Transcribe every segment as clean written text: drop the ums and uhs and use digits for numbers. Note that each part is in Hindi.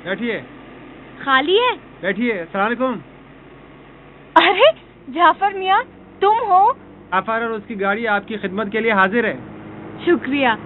बैठिए। खाली है? बैठिए। अस्सलाम वालेकुम। अरे जाफर मियाँ, तुम हो? जाफर और उसकी गाड़ी आपकी खिदमत के लिए हाजिर है। शुक्रिया।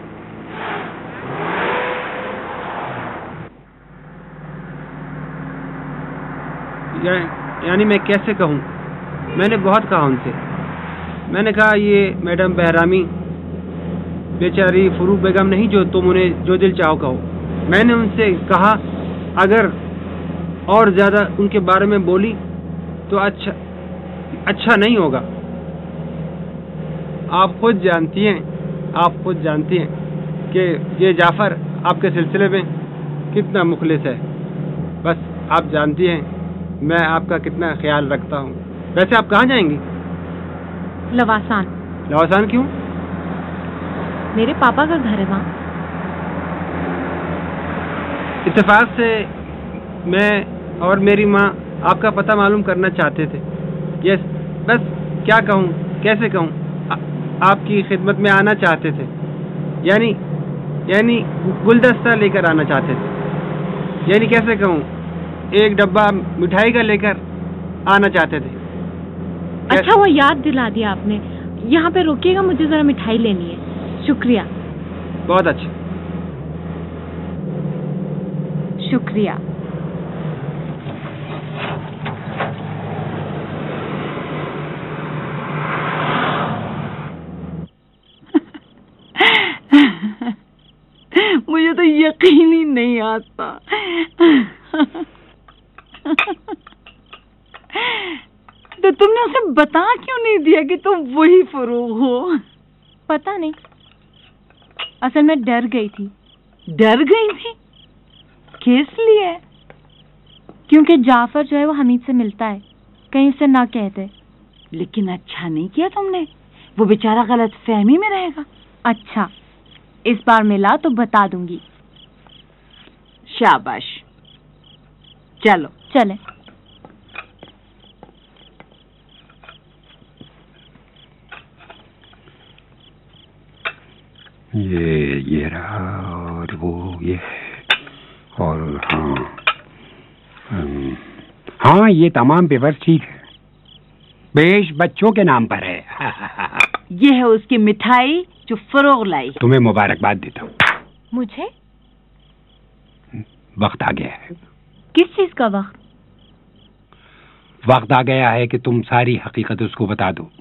यानी मैं कैसे कहूँ, मैंने बहुत कहा उनसे। मैंने कहा ये मैडम बहरामी बेचारी फरूक बेगम नहीं जो तुम उन्हें जो दिल चाहो कहो। मैंने उनसे कहा अगर और ज्यादा उनके बारे में बोली तो अच्छा नहीं होगा। आप खुद जानती हैं कि ये जाफर आपके सिलसिले में कितना मुखलिस है। बस आप जानती हैं मैं आपका कितना ख्याल रखता हूँ। वैसे आप कहाँ जाएंगी? लवासान। लवासान क्यों? मेरे पापा का घर है वहाँ। इत्तेफाक से मैं और मेरी माँ आपका पता मालूम करना चाहते थे। यस, बस क्या कहूँ, कैसे कहूँ, आपकी खिदमत में आना चाहते थे। यानी गुलदस्ता लेकर आना चाहते थे। यानी कैसे कहूँ, एक डब्बा मिठाई का लेकर आना चाहते थे। अच्छा, वो याद दिला दिया आपने। यहाँ पे रोकिएगा, मुझे जरा मिठाई लेनी है। शुक्रिया। बहुत अच्छा। शुक्रिया। मुझे तो यकीन ही नहीं आता। तो तुमने उसे बता क्यों नहीं दिया कि तुम वही फरूक हो? पता नहीं, असल में डर गई थी। डर गई थी? किस लिए? क्योंकि जाफर जो है वो हमीद से मिलता है, कहीं उसे ना कह दे। लेकिन अच्छा नहीं किया तुमने, वो बेचारा गलत फहमी में रहेगा। अच्छा, इस बार मिला तो बता दूंगी। शाबाश, चलो चले। ये रहा और वो ये, और हाँ ये तमाम पेपर्स ठीक है। बेश बच्चों के नाम पर है। ये है उसकी मिठाई जो फरोग लाई। तुम्हें मुबारकबाद देता हूँ। मुझे? वक्त आ गया है। किस चीज का वक्त? वक्त आ गया है कि तुम सारी हकीकत उसको बता दो।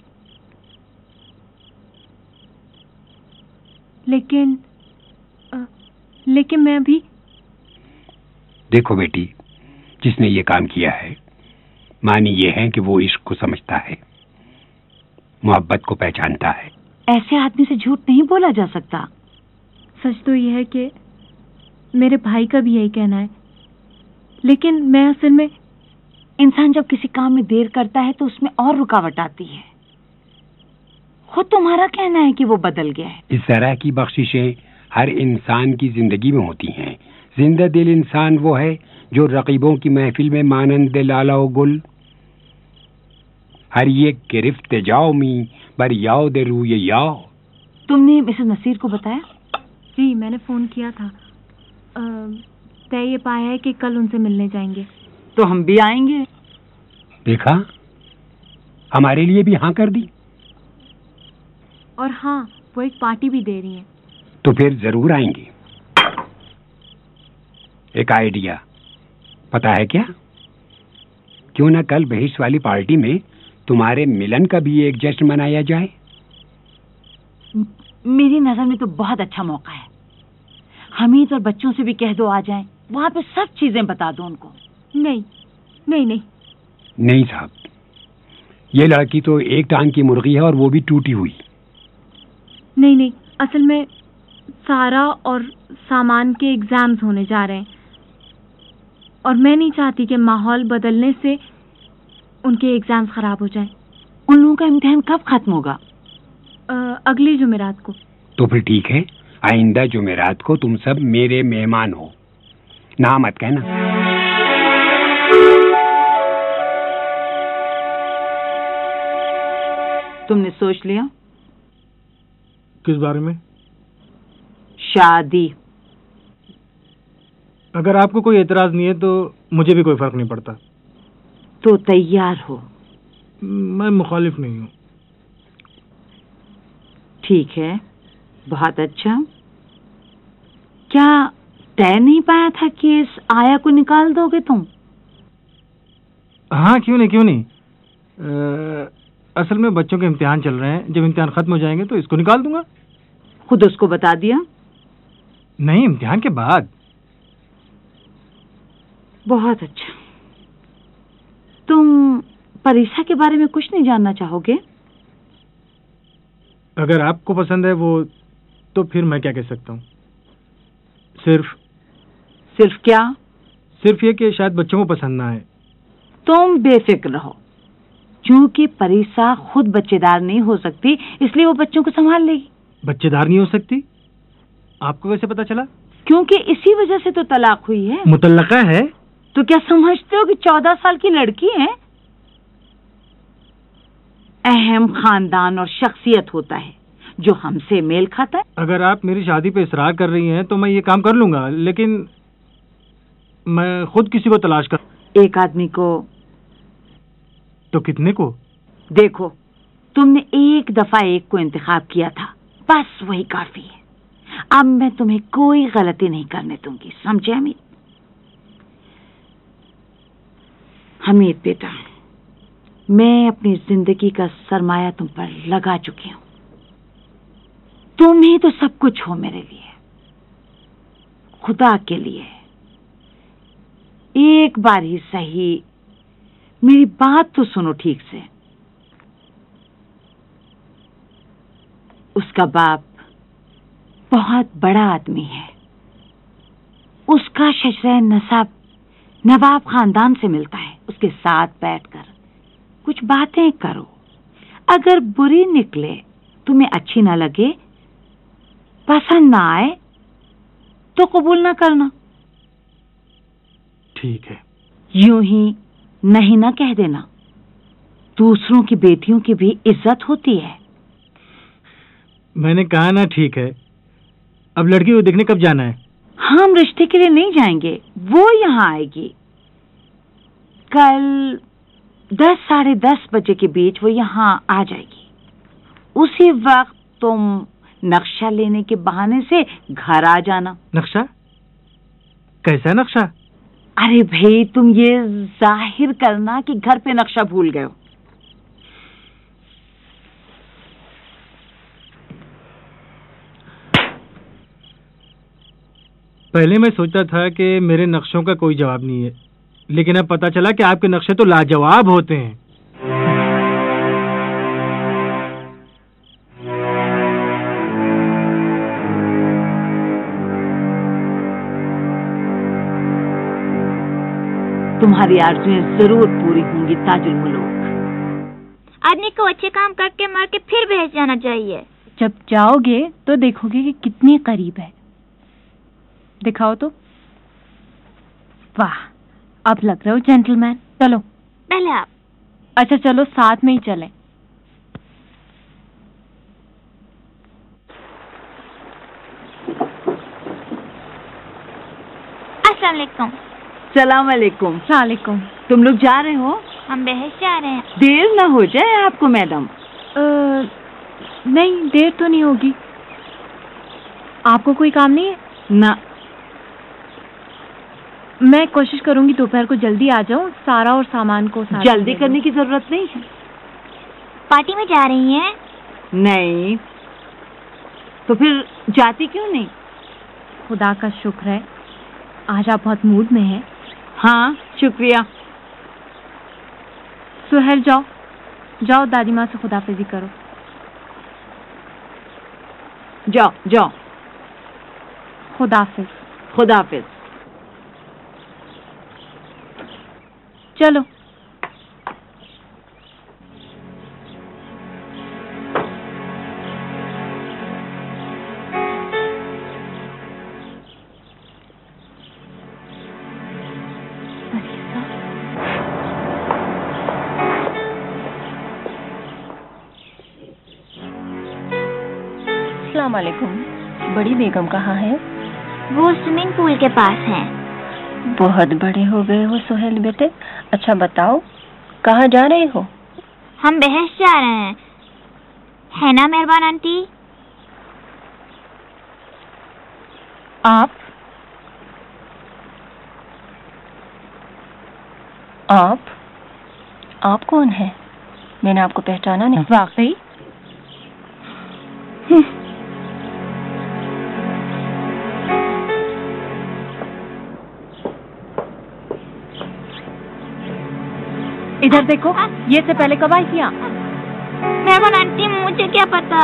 लेकिन मैं अभी। देखो बेटी, जिसने ये काम किया है मानी ये है कि वो इश्क को समझता है, मोहब्बत को पहचानता है। ऐसे आदमी से झूठ नहीं बोला जा सकता। सच तो यह है कि मेरे भाई का भी यही कहना है, लेकिन मैं असल में, इंसान जब किसी काम में देर करता है तो उसमें और रुकावट आती है। खुद तुम्हारा कहना है कि वो बदल गया है। इस तरह की बख्शिशें हर इंसान की जिंदगी में होती हैं। जिंदा दिल इंसान वो है जो रकीबों की महफिल में मानंद लाला गुल हर ये गिरफ्त जाओ मी बर याओ दे रू ये याओ। तुमने मिसेस नसीर को बताया? जी, मैंने फोन किया था। तय ये पाया है कि कल उनसे मिलने जाएंगे। तो हम भी आएंगे। देखा, हमारे लिए भी हाँ कर दी। और हाँ, वो एक पार्टी भी दे रही हैं। तो फिर जरूर आएंगे। एक आइडिया पता है क्या? क्यों ना कल बहिश वाली पार्टी में तुम्हारे मिलन का भी एक जश्न मनाया जाए? मेरी नजर में तो बहुत अच्छा मौका है। हमीद और बच्चों से भी कह दो आ जाएं। वहां पे सब चीजें बता दो उनको। नहीं साहब, ये लड़की तो एक टांग की मुर्गी है और वो भी टूटी हुई। नहीं, असल में सारा और सामान के एग्जाम्स होने जा रहे हैं और मैं नहीं चाहती कि माहौल बदलने से उनके एग्जाम्स खराब हो जाएं। उन लोगों का इम्तिहान कब खत्म होगा? अगली जुमेरात को। तो फिर ठीक है, आइंदा जुमेरात को तुम सब मेरे मेहमान हो। ना मत कहना। तुमने सोच लिया? किस बारे में? शादी। अगर आपको कोई एतराज नहीं है तो मुझे भी कोई फर्क नहीं पड़ता। तो तैयार हो? मैं मुखालिफ नहीं हूँ। ठीक है, बहुत अच्छा। क्या तय नहीं पाया था कि इस आया को निकाल दोगे तुम? हाँ, क्यों नहीं। असल में बच्चों के इम्तिहान चल रहे हैं, जब इम्तिहान खत्म हो जाएंगे तो इसको निकाल दूंगा। खुद उसको बता दिया? नहीं, इम्तिहान के बाद। बहुत अच्छा। तुम परीक्षा के बारे में कुछ नहीं जानना चाहोगे? अगर आपको पसंद है वो, तो फिर मैं क्या कह सकता हूँ। सिर्फ क्या? सिर्फ ये कि शायद बच्चों को पसंद ना आए। तुम बेफिक्र रहो, क्योंकि परीक्षा खुद बच्चेदार नहीं हो सकती, इसलिए वो बच्चों को संभाल लेगी। बच्चेदार नहीं हो सकती? आपको कैसे पता चला? क्योंकि इसी वजह से तो तलाक हुई है। मुतल्लका है? तो क्या समझते हो कि 14 साल की लड़की है? अहम खानदान और शख्सियत होता है जो हमसे मेल खाता है। अगर आप मेरी शादी पे इसरार कर रही हैं तो मैं ये काम कर लूंगा, लेकिन मैं खुद किसी को तलाश कर। एक आदमी को? तो कितने को? देखो, तुमने एक दफा एक को इंतखाब किया था, बस वही काफी है। अब मैं तुम्हें कोई गलती नहीं करने दूंगी, समझे हमीद? हमीद बेटा, मैं अपनी जिंदगी का सरमाया तुम पर लगा चुकी हूं। तुम ही तो सब कुछ हो मेरे लिए। खुदा के लिए एक बार ही सही मेरी बात तो सुनो ठीक से। उसका बाप बहुत बड़ा आदमी है। उसका शजरे नसब नवाब खानदान से मिलता है। उसके साथ बैठकर कुछ बातें करो। अगर बुरी निकले, तुम्हें अच्छी ना लगे, पसंद ना आए, तो कबूल ना करना। ठीक है। यूं ही नहीं ना कह देना। दूसरों की बेटियों की भी इज्जत होती है। मैंने कहा ना, ठीक है। अब लड़की को देखने कब जाना है? हम रिश्ते के लिए नहीं जाएंगे, वो यहाँ आएगी। कल 10 साढ़े 10 बजे के बीच वो यहाँ आ जाएगी। उसी वक्त तुम नक्शा लेने के बहाने से घर आ जाना। नक्शा? कैसा नक्शा? अरे भाई, तुम ये जाहिर करना कि घर पे नक्शा भूल गए हो। पहले मैं सोचता था कि मेरे नक्शों का कोई जवाब नहीं है, लेकिन अब पता चला कि आपके नक्शे तो लाजवाब होते हैं। तुम्हारी आरज़ुएं जरूर पूरी होंगी ताजुल मुलूक। आदमी को अच्छे काम करके मार के फिर भेज जाना चाहिए। जब जाओगे तो देखोगे कि कितनी करीब है। दिखाओ तो। वाह, अब लग रहे हो जेंटलमैन। चलो पहले आप। अच्छा चलो, साथ में ही चलें। अस्सलाम वालेकुम। सलाम अलैकुम। सलाम। तुम लोग जा रहे हो? हम बहस जा रहे हैं। देर ना हो जाए आपको मैडम। नहीं, देर तो नहीं होगी। आपको कोई काम नहीं है? ना। मैं कोशिश करूंगी दोपहर को जल्दी आ जाऊं। सारा और सामान को साथ जल्दी करने की जरूरत नहीं है। पार्टी में जा रही हैं? नहीं तो फिर जाती क्यों नहीं? खुदा का शुक्र है आज आप बहुत मूड में हैं। हाँ, शुक्रिया। सुहेल, जाओ जाओ, दादी माँ से खुदाफिजी करो। जाओ जाओ। खुदाफिज। खुदाफिज। चलो। अस्सलाम वालेकुम। बड़ी बेगम कहाँ है? वो स्विमिंग पूल के पास हैं। बहुत बड़े हो गए हो सोहेल बेटे। अच्छा बताओ, कहाँ जा रहे हो? हम बहस जा रहे हैं, है ना मेहरबान आंटी? आप कौन है? मैंने आपको पहचाना नहीं। वाकई? इधर देखो, ये से पहले कब आई थी आप? मेहरबान आंटी, मुझे क्या पता।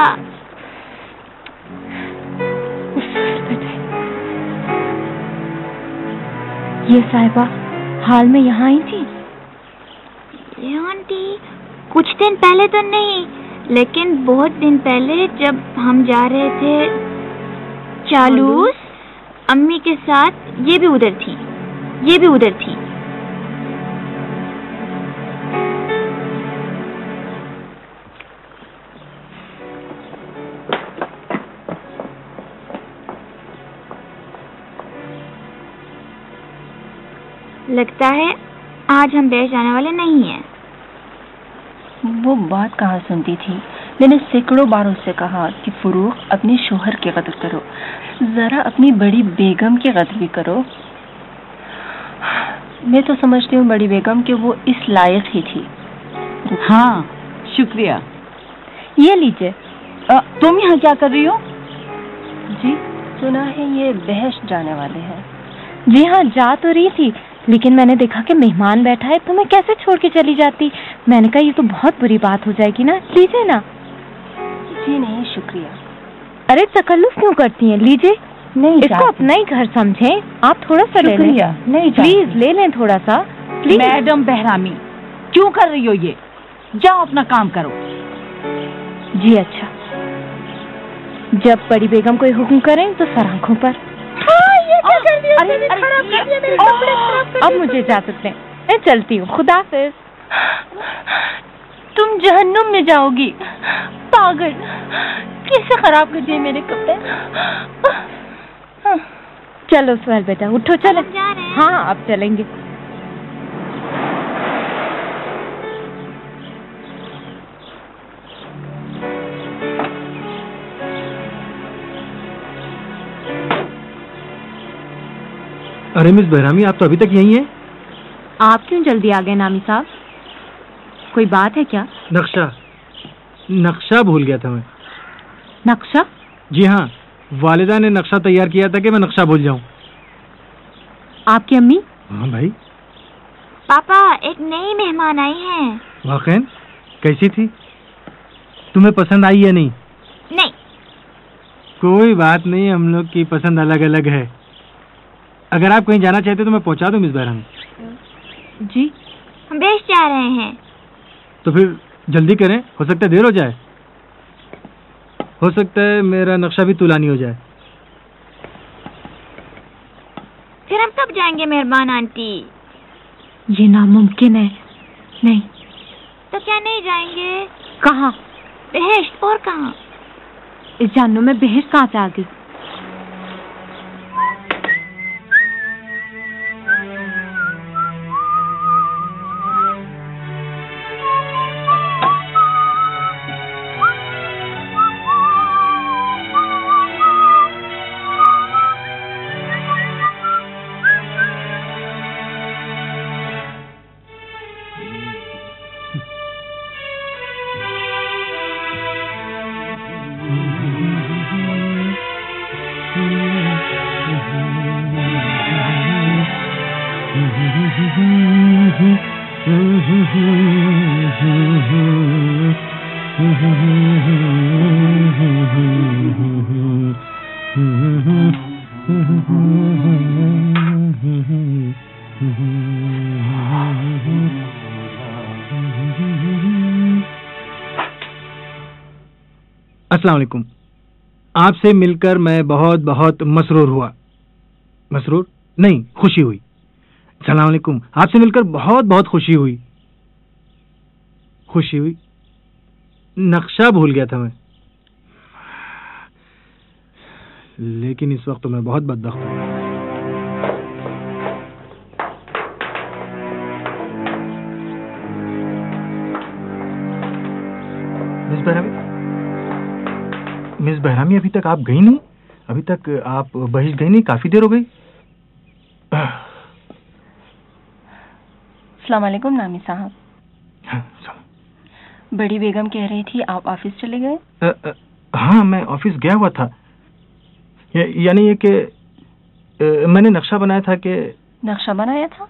ये साहिबा हाल में यहाँ आई थी? ये आंटी कुछ दिन पहले तो नहीं, लेकिन बहुत दिन पहले जब हम जा रहे थे चालूस, अम्मी के साथ ये भी उधर थी। लगता है आज हम बहस जाने वाले नहीं हैं। वो बात कहाँ सुनती थी। मैंने सैकड़ों बार उससे कहा कि फरूख अपने शोहर की कदर करो, जरा अपनी बड़ी बेगम की कदर भी करो। मैं तो समझती हूँ बड़ी बेगम कि वो इस लायक ही थी। हाँ, शुक्रिया। ये लीजिए। तुम यहाँ क्या कर रही हो? जी सुना है ये बहस जाने वाले हैं। जी हाँ, जा तो रही थी, लेकिन मैंने देखा कि मेहमान बैठा है तो मैं कैसे छोड़ के चली जाती। मैंने कहा ये तो बहुत बुरी बात हो जाएगी ना, लीजिए ना। जी नहीं शुक्रिया। अरे तकल्लुफ क्यों करती हैं, लीजिए। नहीं, इसको अपना ही घर समझें, आप थोड़ा सा ले लें। नहीं, प्लीज ले लें थोड़ा सा, प्लीज। मैडम बहरामी, क्यों कर रही हो ये? जाओ अपना काम करो। जी अच्छा, जब बड़ी बेगम कोई हुक्म करें तो सर आंखों पर। ये क्या कर दिया? अरे, खराब कर दिया मेरे कपड़े, खराब कर दिया। अब मुझे इजाजत दें, मैं चलती हूँ। खुदा हाफिज। तुम जहन्नुम में जाओगी पागल। कैसे खराब कर दिए मेरे कपड़े? चलो सुहेल बेटा, उठो, चलो। जा रहे हैं। हाँ, अब चलेंगे। अरे मिस बहरामी, आप तो अभी तक यहीं हैं? आप क्यों जल्दी आ गए नामी साहब? कोई बात है क्या? नक्शा भूल गया था मैं। नक्शा? जी हाँ, वालिदा ने नक्शा तैयार किया था कि मैं नक्शा भूल जाऊं। आपकी अम्मी? हाँ भाई। पापा, एक नई मेहमान आई है। वाकई? कैसी थी? तुम्हें पसंद आई या नहीं? नहीं। कोई बात नहीं, हम लोग की पसंद अलग अलग है। अगर आप कहीं जाना चाहते तो मैं पहुंचा दूं मिस बहरामी। जी हम बेच जा रहे हैं। तो फिर जल्दी करें, हो सकता है देर हो जाए। हो सकता है मेरा नक्शा भी तुलानी हो जाए। फिर हम कब जाएंगे मेहरबान आंटी? ये नामुमकिन है। नहीं। तो क्या नहीं जाएंगे? कहाँ? बहेश्त। और कहाँ? इस जानू में बहेश्त कहाँ से आ गई? अस्सलाम वालेकुम। आपसे मिलकर मैं बहुत बहुत मसरूर हुआ। मसरूर नहीं, खुशी हुई। अस्सलाम वालेकुम। आपसे मिलकर बहुत बहुत खुशी हुई। नक्शा भूल गया था मैं, लेकिन इस वक्त तो मैं बहुत बदबख्त हूँ। मिस बहरामी, अभी तक आप गई नहीं? अभी तक आप बहिश गई नहीं? काफी देर हो गई। अस्सलाम वालेकुम नामी साहब। बड़ी बेगम कह रही थी आप ऑफिस चले गए? हाँ, मैं ऑफिस गया हुआ था। यानी ये कि मैंने नक्शा बनाया था कि... नक्शा बनाया था?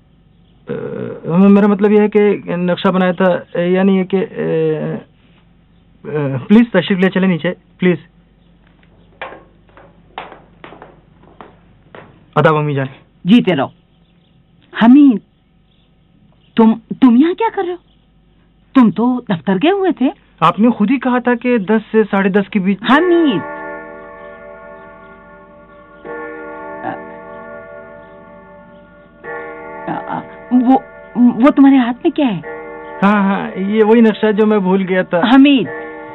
मेरा मतलब यह है कि नक्शा बनाया था, यानी ये कि प्लीज तशरीफ ले चले नीचे, प्लीज। अदा मम्मी जान। जीते रहो। हमीद, तुम यहाँ क्या कर रहे हो? तुम तो दफ्तर गए हुए थे। आपने खुद ही कहा था कि 10 से 10:30 के बीच। हमीद, वो तुम्हारे हाथ में क्या है? हाँ हाँ, ये वही नक्शा जो मैं भूल गया था। हमीद,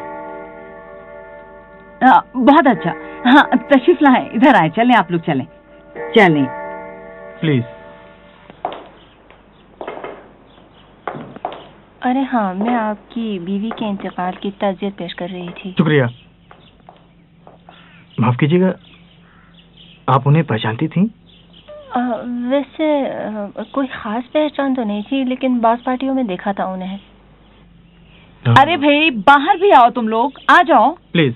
बहुत अच्छा। हाँ, तशरीफ लाए, इधर आए। चलें, आप लोग चलें चलें प्लीज। अरे हाँ, मैं आपकी बीवी के इंतकाल की ताज़ियत पेश कर रही थी। शुक्रिया। माफ कीजिएगा, आप उन्हें पहचानती थी? वैसे कोई खास पहचान तो नहीं थी, लेकिन बास पार्टियों में देखा था उन्हें। अरे भाई, बाहर भी आओ, तुम लोग आ जाओ प्लीज।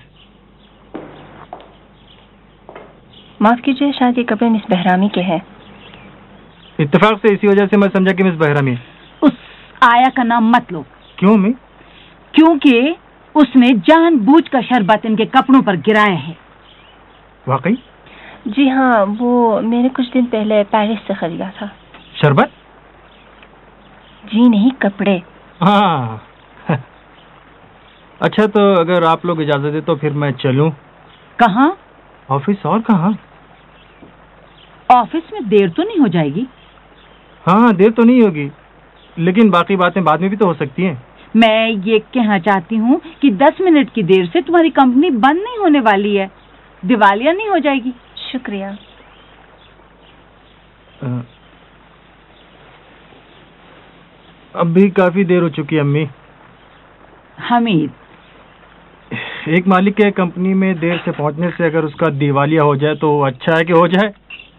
माफ कीजिए, शायद ये कपड़े मिस बहरामी के हैं। इत्तेफाक से इसी वजह से मैं समझा कि मिस बहरामी। उस आया का नाम मत लो। क्यों मैं? क्योंकि उसने जानबूझकर शरबत इनके कपड़ों पर गिराया है। वाकई? जी हाँ, वो मैंने कुछ दिन पहले पेरिस से खरीदा था। शरबत? जी नहीं, कपड़े। हाँ। अच्छा, तो अगर आप लोग इजाजत दे तो फिर मैं चलूं। कहाँ? ऑफिस। और कहाँ? ऑफिस में देर तो नहीं हो जाएगी? हाँ, देर तो नहीं होगी, लेकिन बाकी बातें बाद में भी तो हो सकती हैं। मैं ये कहना चाहती हूँ कि 10 मिनट की देर से तुम्हारी कंपनी बंद नहीं होने वाली है, दिवालिया नहीं हो जाएगी। शुक्रिया। अब भी काफी देर हो चुकी है अम्मी। हमीद, एक मालिक के कंपनी में देर से पहुंचने से अगर उसका दिवालिया हो जाए तो अच्छा है कि हो जाए।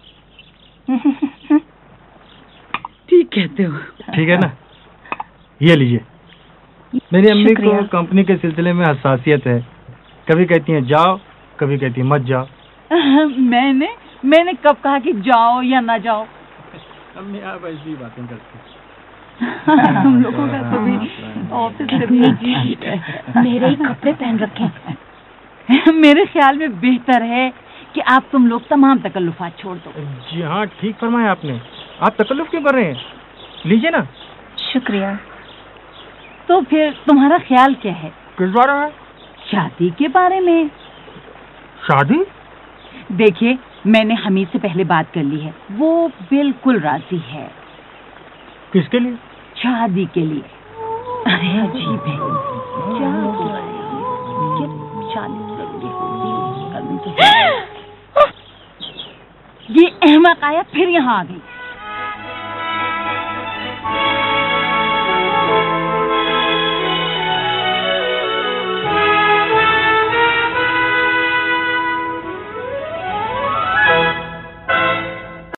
ठीक कहते हो। ठीक है ना? ये लीजिए। मेरी अम्मी को कंपनी के सिलसिले में हसासियत है। कभी कहती हैं जाओ, कभी कहती हैं मत जाओ। मैंने कब कहा कि जाओ या ना जाओ? अम्मी आप ऐसी बातें करती हैं। हम लोगों का तो भी ऑफिस से भी अजीब है। मेरे ही कपड़े पहन रखे। मेरे ख्याल में बेहतर है कि आप तुम लोग तमाम तकल्लुफात छोड़ दो। जी हाँ, ठीक फरमाया आपने। आप तकल्लुफ क्यों कर रहे हैं? लीजिए ना। शुक्रिया। तो फिर तुम्हारा ख्याल क्या है? किस बारे में? शादी के बारे में। शादी? देखिए, मैंने हमीद से पहले बात कर ली है, वो बिल्कुल राजी है। किसके लिए? शादी के लिए। अरे अजीब है, क्या ये अहमक आया फिर यहाँ आ गई।